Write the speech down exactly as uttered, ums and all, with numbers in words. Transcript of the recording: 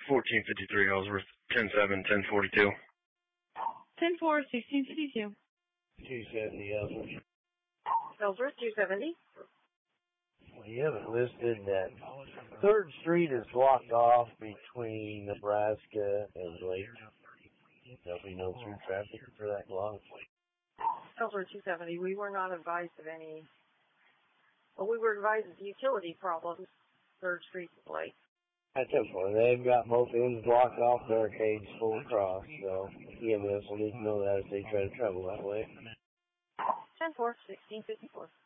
fourteen fifty-three Ellsworth, ten seven, ten forty-two. ten four, sixteen fifty-two. two seventy Ellsworth. Ellsworth, two seventy. Well, you haven't listed that third Street is blocked off between Nebraska and Lake. There'll be no through traffic for that long. Ellsworth, two seventy. We were not advised of any, well, we were advised of utility problems, third Street and Lake. That's okay. They've got both ends blocked off, barricades full across, so E M S will need to know that if they try to travel that way. ten four, sixteen fifty-four.